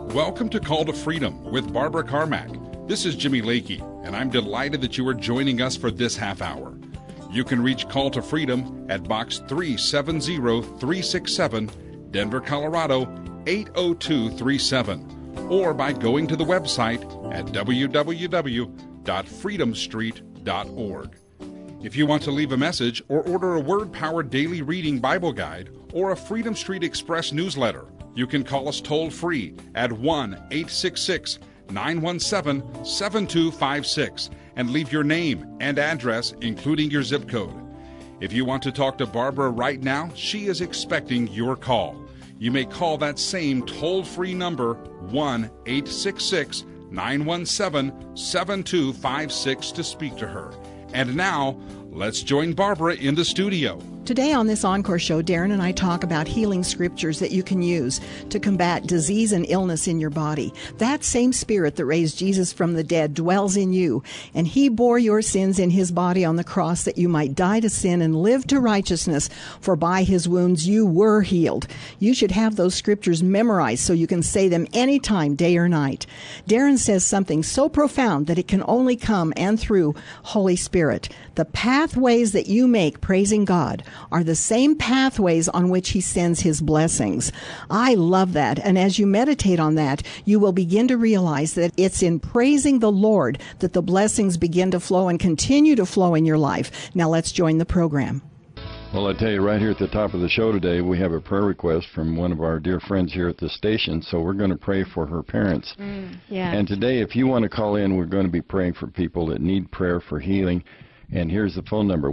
Welcome to Call to Freedom with Barbara Carmack. This is Jimmy Lakey, and I'm delighted that you are joining us for this half hour. You can reach Call to Freedom at Box 370367, Denver, Colorado 80237, or by going to the website at www.freedomstreet.org. If you want to leave a message or order a Word-Powered Daily Reading Bible Guide or a Freedom Street Express newsletter, you can call us toll-free at 1-866-917-7256 and leave your name and address, including your zip code. If you want to talk to Barbara right now, she is expecting your call. You may call that same toll-free number, 1-866-917-7256, to speak to her. And now, let's join Barbara in the studio. Today on this Encore show, Darren and I talk about healing scriptures that you can use to combat disease and illness in your body. That same Spirit that raised Jesus from the dead dwells in you, and He bore your sins in His body on the cross that you might die to sin and live to righteousness, for by His wounds you were healed. You should have those scriptures memorized so you can say them anytime, day or night. Darren says something so profound that it can only come and through Holy Spirit. The pathways that you make praising God are the same pathways on which He sends His blessings. I love that. And as you meditate on that, you will begin to realize that it's in praising the Lord that the blessings begin to flow and continue to flow in your life. Now let's join the program. Well, I tell you, right here at the top of the show today, we have a prayer request from one of our dear friends here at the station, so we're going to pray for her parents. Yeah. And today, if you want to call in, we're going to be praying for people that need prayer for healing. And here's the phone number,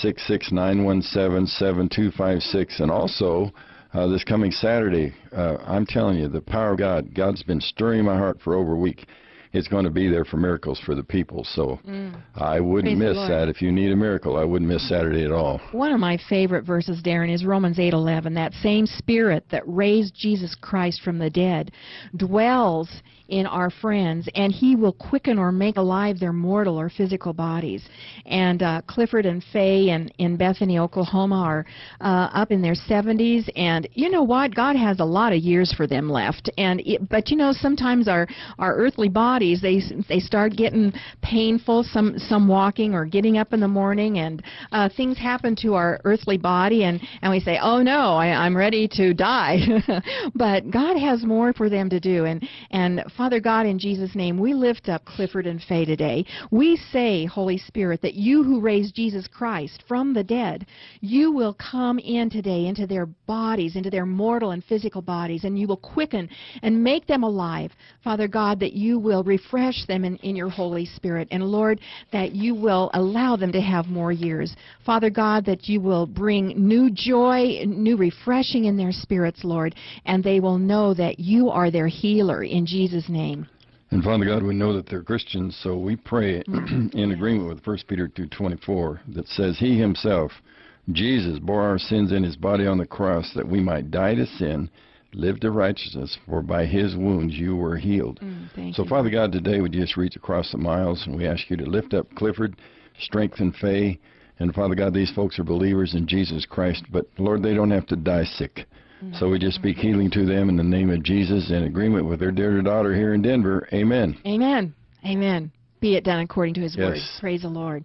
1-866-917-7256. And also, this coming Saturday, I'm telling you, the power of God, God's been stirring my heart for over a week. It's going to be there for miracles for the people. So I wouldn't miss that. If you need a miracle, I wouldn't miss Saturday at all. One of my favorite verses, Darren, is Romans 8:11. That same Spirit that raised Jesus Christ from the dead dwells in our friends, and He will quicken or make alive their mortal or physical bodies. And Clifford and Faye in Bethany, Oklahoma are up in their 70s, and you know what? God has a lot of years for them left. But you know, sometimes our earthly bodies, they start getting painful, some walking or getting up in the morning, and things happen to our earthly body, and we say, oh no, I'm ready to die. But God has more for them to do, and Father God, in Jesus' name, we lift up Clifford and Faye today. We say, Holy Spirit, that You who raised Jesus Christ from the dead, You will come in today into their bodies, into their mortal and physical bodies, and You will quicken and make them alive. Father God, that You will refresh them in Your Holy Spirit, and Lord, that You will allow them to have more years. Father God, that You will bring new joy, new refreshing in their spirits, Lord, and they will know that You are their healer in Jesus' name. And Father God, we know that they're Christians, so we pray in agreement with 1 Peter 2:24 that says, He Himself, Jesus, bore our sins in His body on the cross that we might die to sin, live to righteousness, for by His wounds you were healed. So Father God, today we just reach across the miles, and we ask You to lift up Clifford, strengthen Faye, and Father God, these folks are believers in Jesus Christ, but Lord, they don't have to die sick. So we just speak healing to them in the name of Jesus, in agreement with their dear daughter here in Denver. Amen. Amen. Amen. Be it done according to His word. Praise the Lord.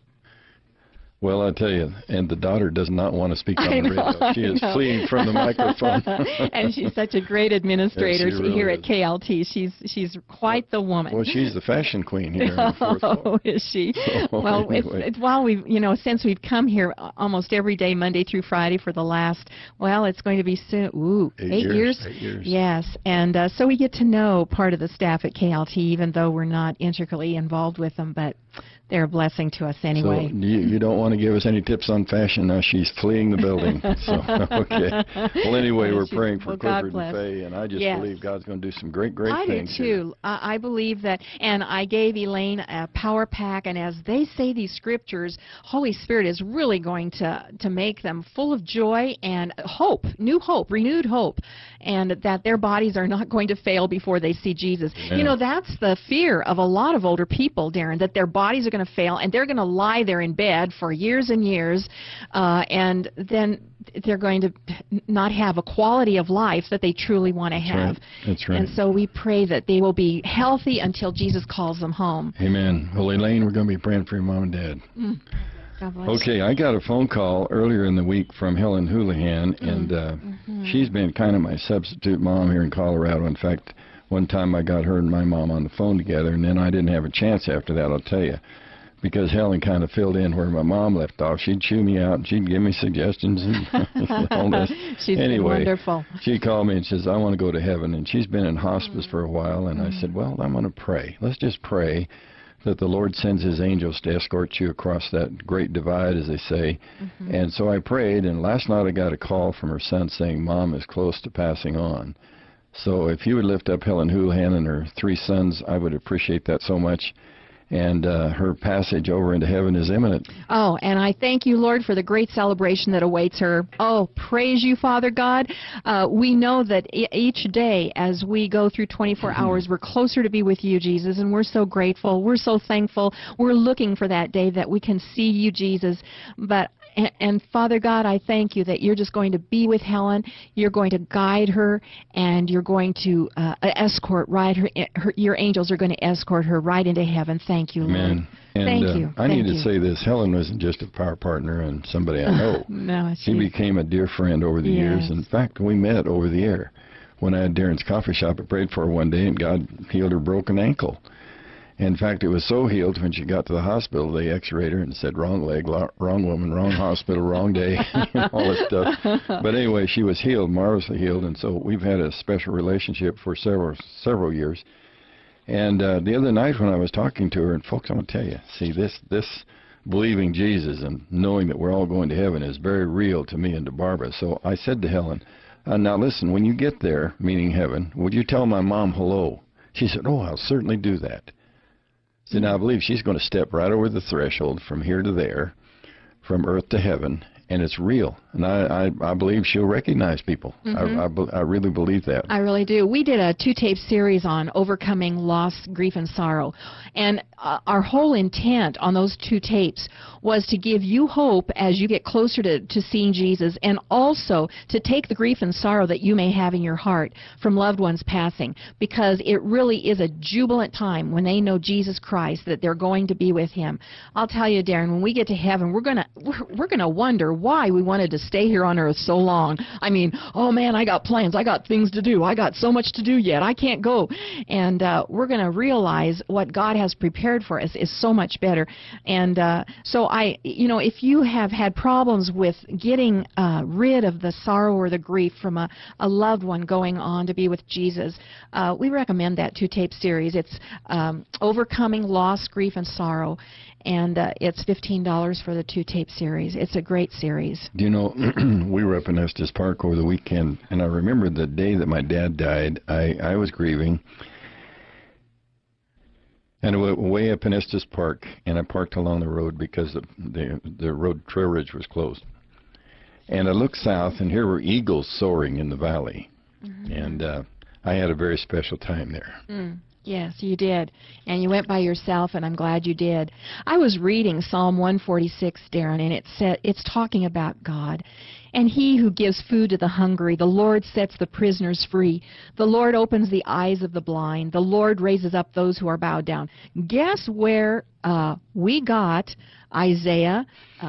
Well, I tell you, and the daughter does not want to speak on the radio. She is fleeing from the microphone. And she's such a great administrator really here at KLT. She's quite the woman. Well, she's the fashion queen here on the fourth floor. Oh, is she? So, well, anyway. it's while we've, since we've come here almost every day, Monday through Friday, for the last, it's going to be soon, 8 years? 8 years. Yes, and so we get to know part of the staff at KLT, even though we're not intricately involved with them, but they're a blessing to us anyway. So you don't want to give us any tips on fashion? Now she's fleeing the building. So, okay. Well, anyway, we're praying for Clifford and Faye, and I just believe God's going to do some great things. I do, too. I believe that, and I gave Elaine a power pack, and as they say these scriptures, Holy Spirit is really going to make them full of joy and hope, new hope, renewed hope, and that their bodies are not going to fail before they see Jesus. Amen. That's the fear of a lot of older people, Darren, that their bodies are going going to fail, and they're going to lie there in bed for years and years, and then they're going to not have a quality of life that they truly want to have. That's right. And so we pray that they will be healthy until Jesus calls them home. Amen. Well, Elaine, we're going to be praying for your mom and dad. God bless. Okay, I got a phone call earlier in the week from Helen Houlihan, and she's been kind of my substitute mom here in Colorado. In fact, one time I got her and my mom on the phone together, and then I didn't have a chance after that, I'll tell you, because Helen kind of filled in where my mom left off. She'd chew me out, and she'd give me suggestions and all this. She's been wonderful. She called me and says, I want to go to heaven, and she's been in hospice for a while, and I said, well, I'm going to pray. Let's just pray that the Lord sends his angels to escort you across that great divide, as they say. And so I prayed, and last night I got a call from her son saying Mom is close to passing on. So if you would lift up Helen Houlihan and her 3 sons, I would appreciate that so much. And her passage over into heaven is imminent. Oh, and I thank you, Lord, for the great celebration that awaits her. Oh, praise you, Father God. We know that each day as we go through 24 hours, we're closer to be with you, Jesus, and we're so grateful. We're so thankful. We're looking for that day that we can see you, Jesus. And Father God, I thank you that you're just going to be with Helen. You're going to guide her, and you're going to escort your angels are going to escort her right into heaven. Thank you, Lord. Amen. And, thank you. I need to say this. Helen wasn't just a power partner and somebody I know. No, she became a dear friend over the years. In fact, we met over the air. When I had Darren's coffee shop, I prayed for her one day, and God healed her broken ankle. In fact, it was so healed when she got to the hospital, they x-rayed her and said, wrong leg, wrong woman, wrong hospital, wrong day, all this stuff. But anyway, she was healed, marvelously healed, and so we've had a special relationship for several years. And the other night when I was talking to her, and folks, I'm going to tell you, see, this believing Jesus and knowing that we're all going to heaven is very real to me and to Barbara. So I said to Helen, now listen, when you get there, meaning heaven, would you tell my mom hello? She said, oh, I'll certainly do that. So now I believe she's going to step right over the threshold from here to there, from earth to heaven, and it's real. And I believe she'll recognize people. I really believe that. I really do. We did a 2-tape series on overcoming loss, grief, and sorrow. And our whole intent on those 2 tapes was to give you hope as you get closer to seeing Jesus, and also to take the grief and sorrow that you may have in your heart from loved ones passing, because it really is a jubilant time when they know Jesus Christ, that they're going to be with him. I'll tell you, Darren, when we get to heaven, we're gonna wonder why we wanted to stay here on earth so long. I mean, oh man, I got plans, I got things to do, I got so much to do yet, I can't go. And we're going to realize what God has prepared for us is so much better. And so if you have had problems with getting rid of the sorrow or the grief from a loved one going on to be with Jesus, we recommend that 2-tape series. It's Overcoming Loss, Grief, and Sorrow. And it's $15 for the 2-tape series. It's a great series. Do you know, we were up in Estes Park over the weekend, and I remember the day that my dad died, I was grieving. And I went way up in Estes Park, and I parked along the road because the road trail ridge was closed. And I looked south, and here were eagles soaring in the valley. And I had a very special time there. Yes, you did. And you went by yourself, and I'm glad you did. I was reading Psalm 146, Darren, and it's talking about God. And he who gives food to the hungry, the Lord sets the prisoners free. The Lord opens the eyes of the blind. The Lord raises up those who are bowed down. Guess where we got Isaiah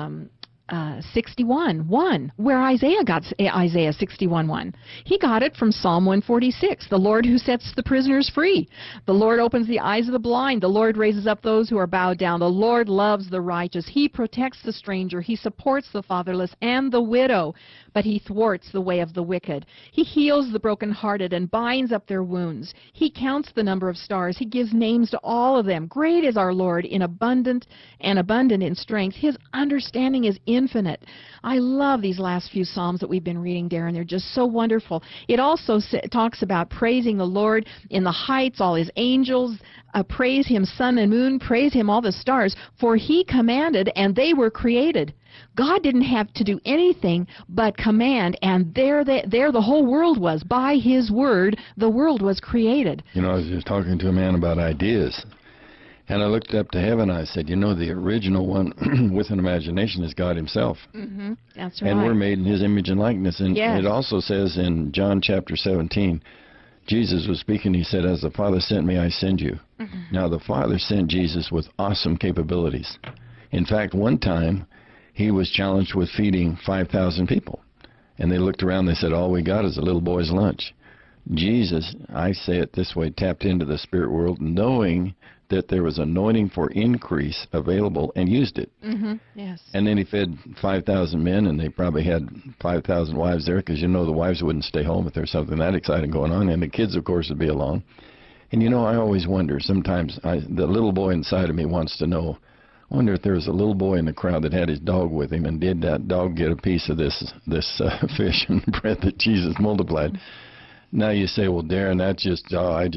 61:1, where Isaiah got Isaiah 61:1. He got it from Psalm 146, the Lord who sets the prisoners free. The Lord opens the eyes of the blind. The Lord raises up those who are bowed down. The Lord loves the righteous. He protects the stranger. He supports the fatherless and the widow, but he thwarts the way of the wicked. He heals the brokenhearted and binds up their wounds. He counts the number of stars. He gives names to all of them. Great is our Lord, abundant in strength. His understanding is infinite. I love these last few Psalms that we've been reading, Darren. They're just so wonderful. It also talks about praising the Lord in the heights, all his angels. Praise him, sun and moon. Praise him, all the stars. For he commanded, and they were created. God didn't have to do anything but command, and there the whole world was. By his word, the world was created. You know, I was just talking to a man about ideas. And I looked up to heaven, and I said, you know, the original one with an imagination is God himself. Mm-hmm. That's right. And we're made in his image and likeness. And Yes. it also says in John chapter 17, Jesus was speaking, he said, as the Father sent me, I send you. Mm-hmm. Now, the Father sent Jesus with awesome capabilities. In fact, one time, he was challenged with feeding 5,000 people. And they looked around, they said, all we got is a little boy's lunch. Jesus, I say it this way, tapped into the spirit world, knowing that there was anointing for increase available, and used it. Mm-hmm. Yes. And then he fed 5,000 men, and they probably had 5,000 wives there, because, you know, the wives wouldn't stay home if there's something that exciting going on, and the kids, of course, would be along. And, you know, I always wonder, sometimes the little boy inside of me wants to know, I wonder if there was a little boy in the crowd that had his dog with him, and did that dog get a piece of this fish and bread that Jesus multiplied? Now you say, well, Darren, that's just,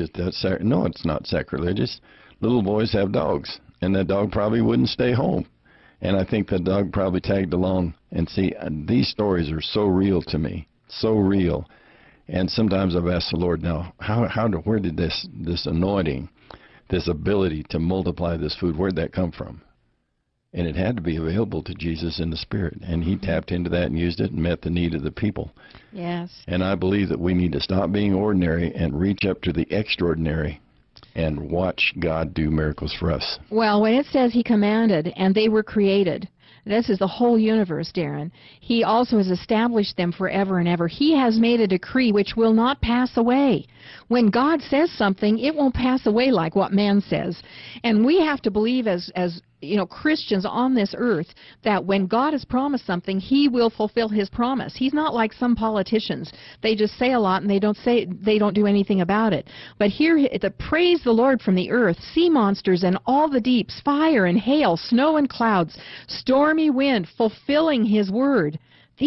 no, it's not sacrilegious. Little boys have dogs, and that dog probably wouldn't stay home. And I think that dog probably tagged along. And see, these stories are so real to me, so real. And sometimes I've asked the Lord, now, where did this anointing, this ability to multiply this food, where'd that come from? And it had to be available to Jesus in the Spirit. And he tapped into that and used it and met the need of the people. Yes. And I believe that we need to stop being ordinary and reach up to the extraordinary and watch God do miracles for us. Well, when it says he commanded and they were created, this is the whole universe, Darren. He also has established them forever and ever. He has made a decree which will not pass away. When God says something, it won't pass away like what man says. And we have to believe as you know, Christians on this earth, that when God has promised something, he will fulfill his promise. He's not like some politicians. They just say a lot and they don't do anything about it. But here, the praise the Lord from the earth, sea monsters and all the deeps, fire and hail, snow and clouds, stormy wind, fulfilling his word.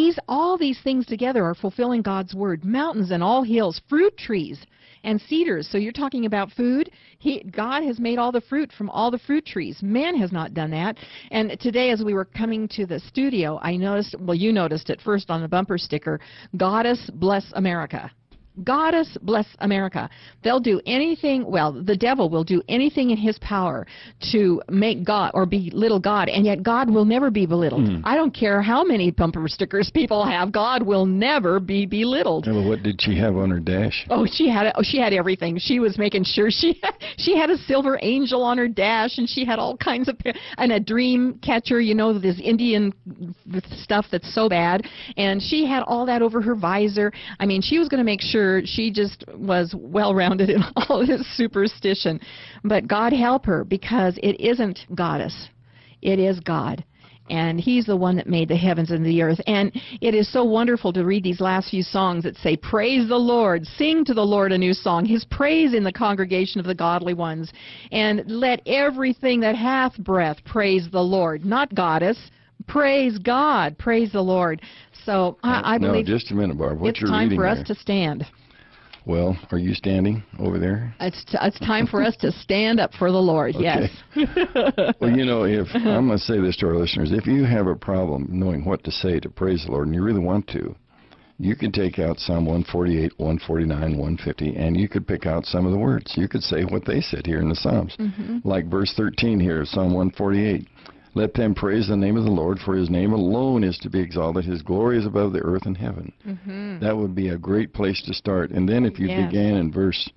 All these things together are fulfilling God's word. Mountains and all hills, fruit trees and cedars. So you're talking about food. God has made all the fruit from all the fruit trees. Man has not done that. And today, as we were coming to the studio, I noticed, well, you noticed it first on the bumper sticker, Goddess Bless America. Goddess bless America. They'll do anything, well, the devil will do anything in his power to make God or belittle God, and yet God will never be belittled. I don't care how many bumper stickers people have, God will never be belittled. Well, what did she have on her dash? She had everything. She was making sure she had a silver angel on her dash, and she had all kinds of, and a dream catcher, you know, this Indian stuff that's so bad, and she had all that over her visor. I mean, she was going to make sure she just was well-rounded in all this superstition. But God help her, because it isn't goddess. It is God. And he's the one that made the heavens and the earth. And it is so wonderful to read these last few songs that say, praise the Lord, sing to the Lord a new song, his praise in the congregation of the godly ones. And let everything that hath breath praise the Lord, not goddess. Praise God, praise the Lord. So I believe. No, just a minute, Barb. What it's you're time reading for us there. to stand. Well, are you standing over there? It's time for us to stand up for the Lord. Okay. Yes. Well, you know, I'm going to say this to our listeners. If you have a problem knowing what to say to praise the Lord, and you really want to, you could take out Psalm 148, 149, 150, and you could pick out some of the words. You could say what they said here in the Psalms. Like verse 13 here of Psalm 148. Let them praise the name of the Lord, for his name alone is to be exalted. His glory is above the earth and heaven. That would be a great place to start. And then if you began in verse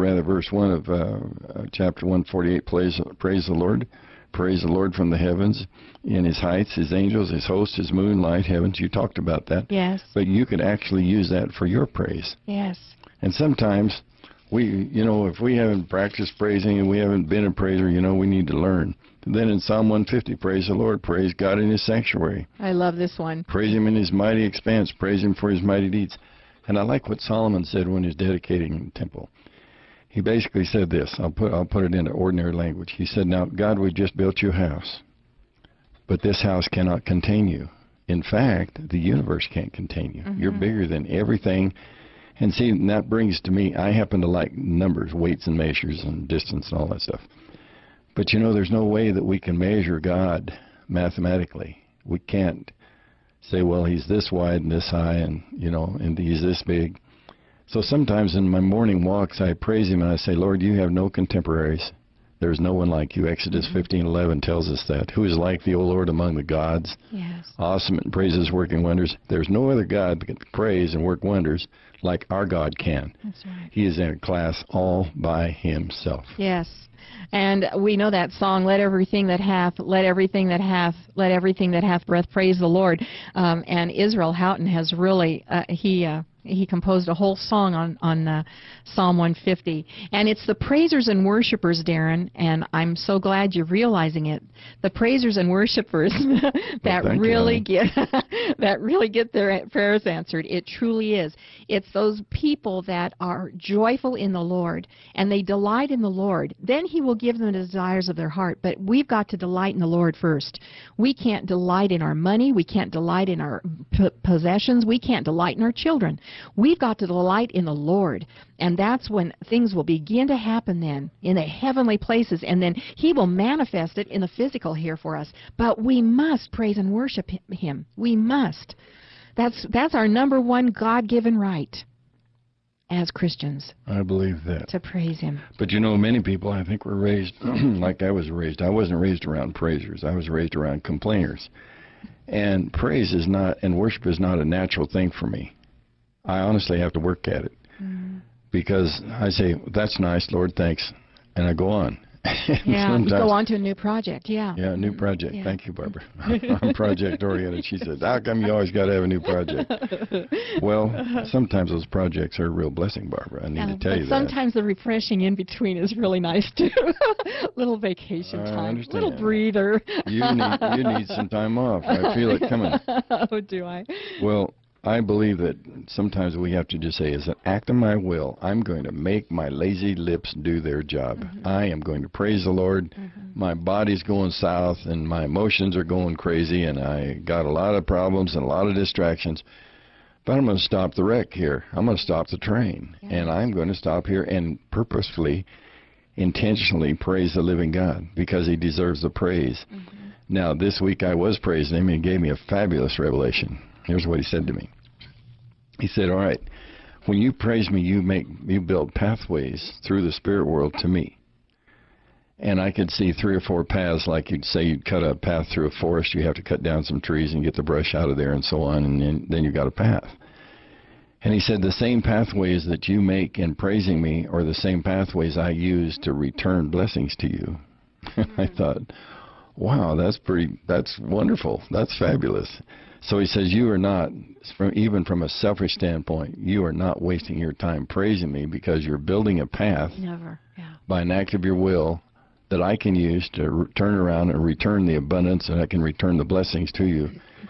1 of chapter 148, praise the Lord. Praise the Lord from the heavens, in his heights, his angels, his host, his moonlight, heavens. You talked about that. Yes. But you could actually use that for your praise. Yes. And sometimes if we haven't practiced praising and we haven't been a praiser, we need to learn. Then in Psalm 150, praise the Lord, praise God in his sanctuary. I love this one. Praise him in his mighty expanse, praise him for his mighty deeds. And I like what Solomon said when he was dedicating the temple. He basically said this, I'll put it into ordinary language. He said, now, God, we just built you a house, but this house cannot contain you. In fact, the universe can't contain you. You're bigger than everything. And see, that brings to me, I happen to like numbers, weights and measures and distance and all that stuff. But there's no way that we can measure God mathematically. We can't say, well, he's this wide and this high and he's this big. So sometimes in my morning walks, I praise him and I say, Lord, you have no contemporaries. There's no one like you. Exodus 15:11 tells us that. Who is like thee, O Lord, among the gods? Yes. Awesome and praises, working wonders. There's no other God that can praise and work wonders like our God can. That's right. He is in a class all by himself. Yes. And we know that song, let everything that hath breath praise the Lord. And Israel Houghton has really, he composed a whole song on Psalm 150. And it's the praisers and worshipers, Darren, and I'm so glad you're realizing it. The praisers and worshipers that really get their prayers answered. It truly is. It's those people that are joyful in the Lord and they delight in the Lord. Then He will give them the desires of their heart. But we've got to delight in the Lord first. We can't delight in our money. We can't delight in our possessions. We can't delight in our children. We've got to delight in the Lord, and that's when things will begin to happen then in the heavenly places, and then He will manifest it in the physical here for us. But we must praise and worship Him. We must. That's our number one God-given right as Christians. I believe that. To praise Him. But you know, many people, I think, were raised like I was raised. I wasn't raised around praisers. I was raised around complainers. And praise is not, and worship is not a natural thing for me. I honestly have to work at it. Because I say, that's nice, Lord, thanks, and I go on. Yeah, you go on to a new project, yeah. Yeah, a new project. Yeah. Thank you, Barbara. I'm project-oriented. She says, how come you always got to have a new project? Well, sometimes those projects are a real blessing, Barbara. I need to tell you that. Sometimes the refreshing in between is really nice, too. Little vacation time, little breather. You need some time off. I feel it coming. Oh, do I? Well, I believe that sometimes we have to just say, as an act of my will, I'm going to make my lazy lips do their job. I am going to praise the Lord. My body's going south, and my emotions are going crazy, and I got a lot of problems and a lot of distractions. But I'm going to stop the wreck here. I'm going to stop the train, and I'm going to stop here and purposefully, intentionally praise the living God because He deserves the praise. Now, this week I was praising Him, and He gave me a fabulous revelation. Here's what He said to me. He said, all right, when you praise me, you build pathways through the spirit world to me. And I could see 3 or 4 paths, like you'd say you'd cut a path through a forest. You have to cut down some trees and get the brush out of there and so on, and then you got a path. And he said, the same pathways that you make in praising me are the same pathways I use to return blessings to you. And I thought, wow, that's wonderful. That's fabulous. So he says, you are not, even from a selfish standpoint, you are not wasting your time praising me because you're building a path by an act of your will that I can use to turn around and return the abundance, and I can return the blessings to you.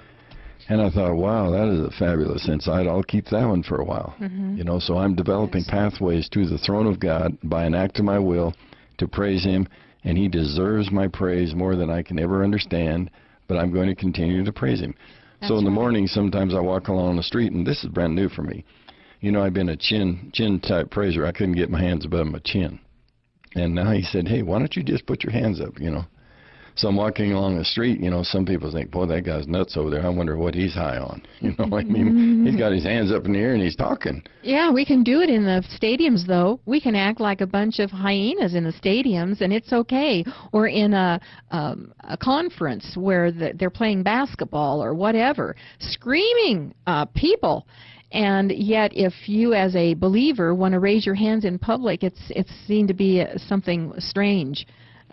And I thought, wow, that is a fabulous insight. I'll keep that one for a while. You know, so I'm developing pathways to the throne of God by an act of my will to praise Him, and He deserves my praise more than I can ever understand, but I'm going to continue to praise Him. So in the morning, sometimes I walk along the street, and this is brand new for me. You know, I've been a chin-type praiser. I couldn't get my hands above my chin. And now he said, hey, why don't you just put your hands up, you know. So I'm walking along the street, you know, some people think, boy, that guy's nuts over there. I wonder what he's high on. You know, I mean, he's got his hands up in the air and he's talking. Yeah, we can do it in the stadiums, though. We can act like a bunch of hyenas in the stadiums, and it's okay. Or in a conference where they're playing basketball or whatever, screaming people. And yet, if you as a believer want to raise your hands in public, it's seen to be something strange.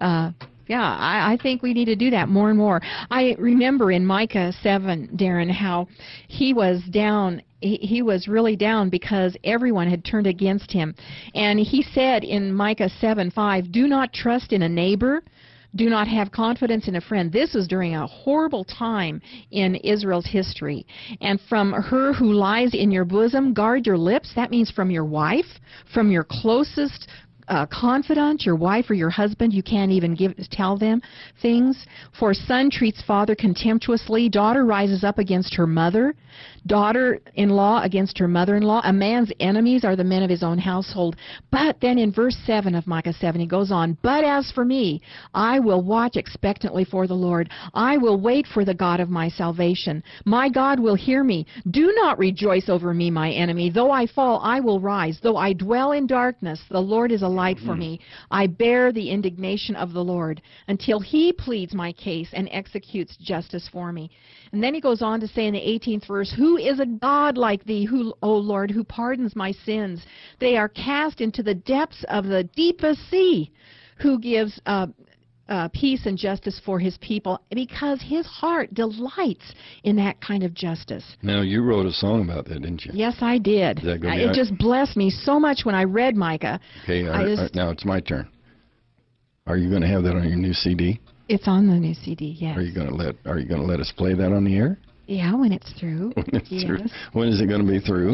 Yeah, I think we need to do that more and more. I remember in Micah 7, Darren, how he was down. He was really down because everyone had turned against him. And he said in Micah 7:5, do not trust in a neighbor. Do not have confidence in a friend. This was during a horrible time in Israel's history. And from her who lies in your bosom, guard your lips. That means from your wife, from your closest confidant, your wife or your husband. You can't even tell them things. For son treats father contemptuously. Daughter rises up against her mother. Daughter-in-law against her mother-in-law. A man's enemies are the men of his own household. But then in verse 7 of Micah 7, he goes on, but as for me, I will watch expectantly for the Lord. I will wait for the God of my salvation. My God will hear me. Do not rejoice over me, my enemy. Though I fall, I will rise. Though I dwell in darkness, the Lord is a delight for me. I bear the indignation of the Lord until he pleads my case and executes justice for me. And then he goes on to say in the 18th verse, who is a God like thee, O Lord, who pardons my sins? They are cast into the depths of the deepest sea. Who gives peace and justice for his people, because his heart delights in that kind of justice. Now, you wrote a song about that, didn't you? Yes, I did. It just blessed me so much when I read Micah. Okay, now it's my turn. Are you going to have that on your new CD? It's on the new CD, yes. Are you going to let us play that on the air? Yeah, when it's through. When it's through. When is it going to be through?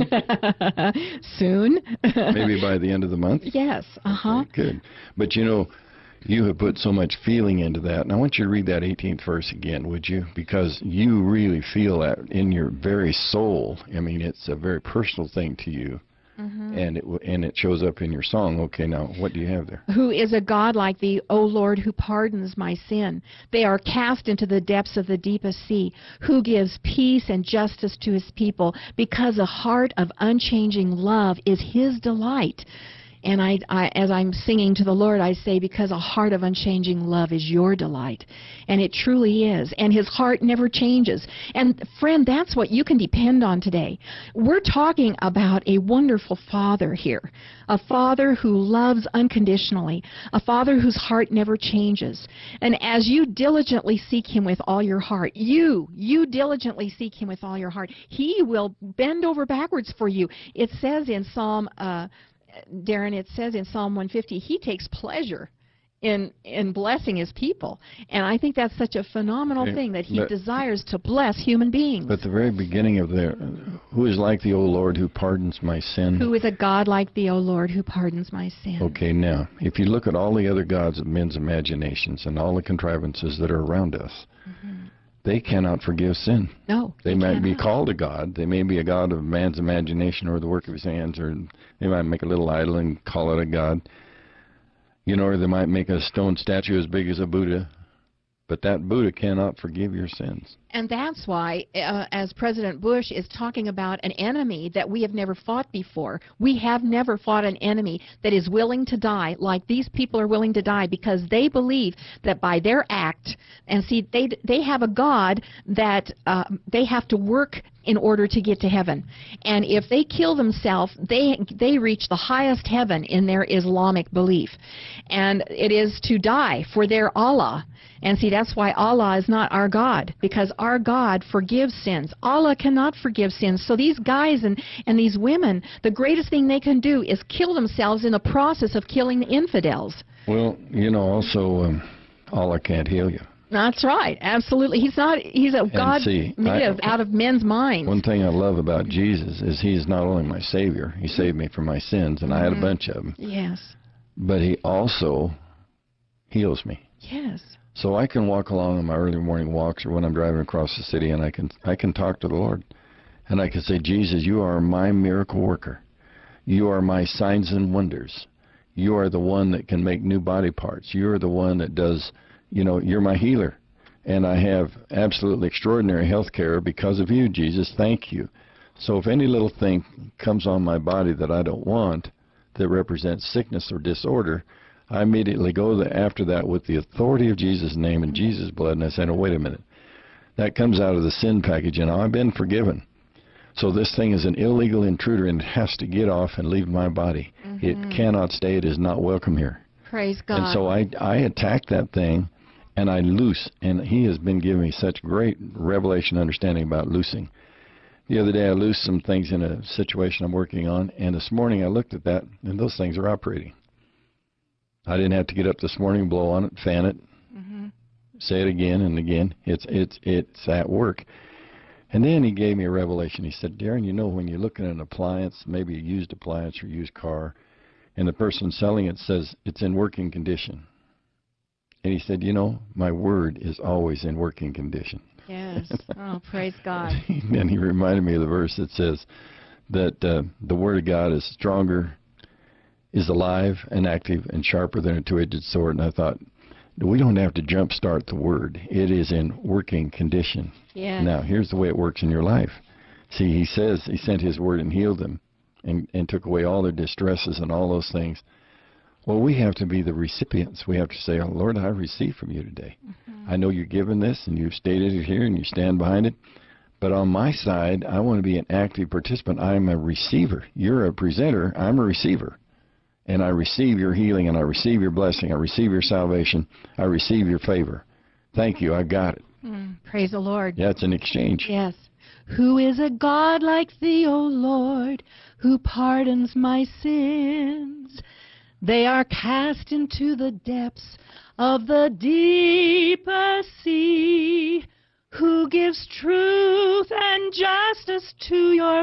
Soon. Maybe by the end of the month? Yes. Uh-huh. Okay, good. But you have put so much feeling into that. And I want you to read that 18th verse again, would you? Because you really feel that in your very soul. I mean, it's a very personal thing to you. Mm-hmm. And it shows up in your song. Okay, now, what do you have there? Who is a God like thee, O Lord, who pardons my sin? They are cast into the depths of the deepest sea. Who gives peace and justice to his people? Because a heart of unchanging love is his delight. And I, as I'm singing to the Lord, I say, because a heart of unchanging love is your delight. And it truly is. And his heart never changes. And friend, that's what you can depend on today. We're talking about a wonderful Father here. A Father who loves unconditionally. A Father whose heart never changes. And as you diligently seek him with all your heart, you diligently seek him with all your heart, he will bend over backwards for you. It says in Darren, it says in Psalm 150, he takes pleasure in blessing his people. And I think that's such a phenomenal thing, that he desires to bless human beings. But the very beginning of who is like thee, O Lord, who pardons my sin? Who is a God like thee, O Lord, who pardons my sin? Okay, now, if you look at all the other gods of men's imaginations and all the contrivances that are around us, they cannot forgive sin. No. They might be called a god. They may be a god of man's imagination or the work of his hands, or they might make a little idol and call it a god. Or they might make a stone statue as big as a Buddha. But that Buddha cannot forgive your sins. And that's why, as President Bush is talking about an enemy that we have never fought before, we have never fought an enemy that is willing to die like these people are willing to die, because they believe that by their act, and see, they have a God that they have to work in order to get to heaven. And if they kill themselves, they reach the highest heaven in their Islamic belief. And it is to die for their Allah. And see, that's why Allah is not our God, because our God forgives sins. Allah cannot forgive sins. So these guys and these women, the greatest thing they can do is kill themselves in the process of killing the infidels. Well, also, Allah can't heal you. That's right. Absolutely. He's a God made out of men's minds. One thing I love about Jesus is he is not only my Savior. He saved me from my sins, and I had a bunch of them. Yes. But he also heals me. Yes. So I can walk along on my early morning walks or when I'm driving across the city, and I can talk to the Lord. And I can say, Jesus, you are my miracle worker. You are my signs and wonders. You are the one that can make new body parts. You are the one that does, you're my healer. And I have absolutely extraordinary health care because of you, Jesus. Thank you. So if any little thing comes on my body that I don't want, that represents sickness or disorder, I immediately go after that with the authority of Jesus' name and Jesus' blood, and I say, no, wait a minute. That comes out of the sin package, and I've been forgiven. So this thing is an illegal intruder, and it has to get off and leave my body. It cannot stay. It is not welcome here. Praise God. And so I attack that thing, and I loose, and he has been giving me such great revelation understanding about loosing. The other day I loosed some things in a situation I'm working on, and this morning I looked at that, and those things are operating. I didn't have to get up this morning, blow on it, fan it, say it again and again. It's at work. And then he gave me a revelation. He said, Darren, when you're looking at an appliance, maybe a used appliance or used car, and the person selling it says it's in working condition. And he said, my word is always in working condition. Yes. Oh, praise God. And he reminded me of the verse that says that the word of God is stronger, is alive and active and sharper than a two-edged sword. And I thought, we don't have to jumpstart the word. It is in working condition. Yes. Now, here's the way it works in your life. See, he says he sent his word and healed them and took away all their distresses and all those things. Well, we have to be the recipients. We have to say, oh, Lord, I receive from you today. Mm-hmm. I know you're given this, and you've stated it here, and you stand behind it. But on my side, I want to be an active participant. I'm a receiver. You're a presenter. I'm a receiver. And I receive your healing, and I receive your blessing. I receive your salvation. I receive your favor. Thank you. I got it. Praise the Lord. Yeah, it's an exchange. Yes. Who is a God like thee, O Lord, who pardons my sins? They are cast into the depths of the deepest sea. Who gives truth and justice to your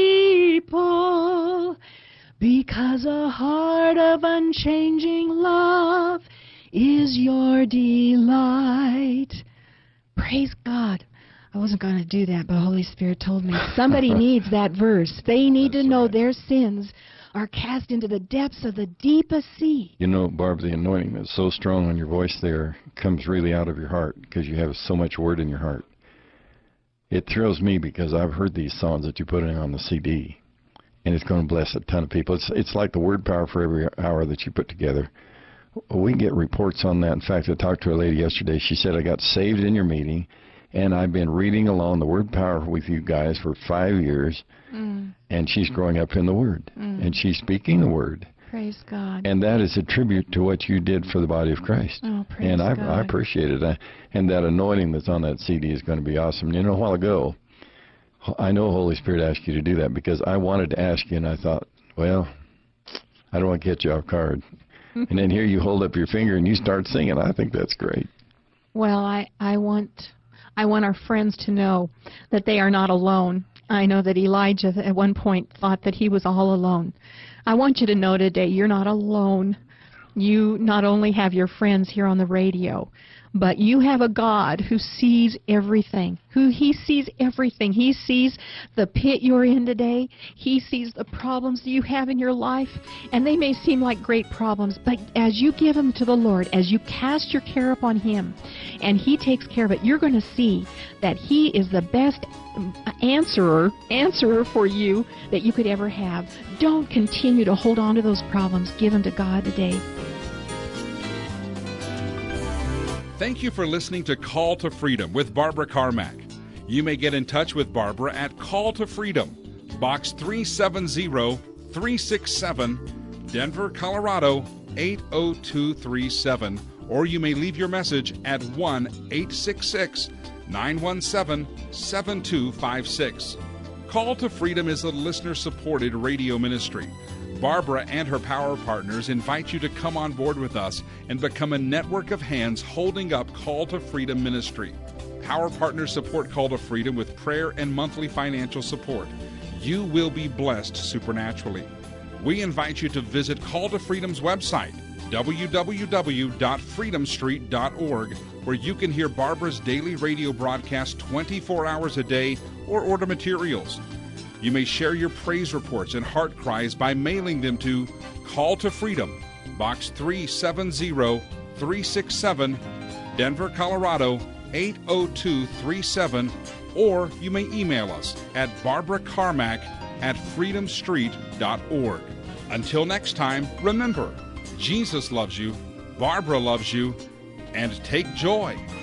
people? Because a heart of unchanging love is your delight. Praise God. I wasn't going to do that, but the Holy Spirit told me. Somebody needs that verse. They need to know their sins are cast into the depths of the deepest sea. You know, Barb, the anointing that's so strong on your voice there comes really out of your heart because you have so much word in your heart. It thrills me because I've heard these songs that you put in on the CD, and it's going to bless a ton of people. It's like the word power for every hour that you put together. We get reports on that. In fact, I talked to a lady yesterday. She said, I got saved in your meeting, and I've been reading along the word power with you guys for 5 years, and she's growing up in the Word, and she's speaking the Word. Praise God. And that is a tribute to what you did for the body of Christ. Oh, praise and God. I appreciate it. And that anointing that's on that CD is going to be awesome. You know, a while ago, I know Holy Spirit asked you to do that because I wanted to ask you, and I thought, well, I don't want to catch you off guard. And then here you hold up your finger and you start singing. I think that's great. Well, I want our friends to know that they are not alone. I know that Elijah at one point thought that he was all alone. I want you to know today you're not alone. You not only have your friends here on the radio, but you have a God who sees everything. He sees everything. He sees the pit you're in today. He sees the problems that you have in your life. And they may seem like great problems, but as you give them to the Lord, as you cast your care upon Him, and He takes care of it, you're going to see that He is the best answerer for you that you could ever have. Don't continue to hold on to those problems. Give them to God today. Thank you for listening to Call to Freedom with Barbara Carmack. You may get in touch with Barbara at Call to Freedom, Box 370-367, Denver, Colorado 80237, or you may leave your message at 1-866-917-7256. Call to Freedom is a listener-supported radio ministry. Barbara and her power partners invite you to come on board with us and become a network of hands holding up Call to Freedom ministry. Power partners support Call to Freedom with prayer and monthly financial support. You will be blessed supernaturally. We invite you to visit Call to Freedom's website, www.freedomstreet.org, where you can hear Barbara's daily radio broadcast 24 hours a day or order materials. You may share your praise reports and heart cries by mailing them to Call to Freedom, Box 370-367, Denver, Colorado 80237, or you may email us at barbaracarmack@freedomstreet.org. Until next time, remember, Jesus loves you, Barbara loves you, and take joy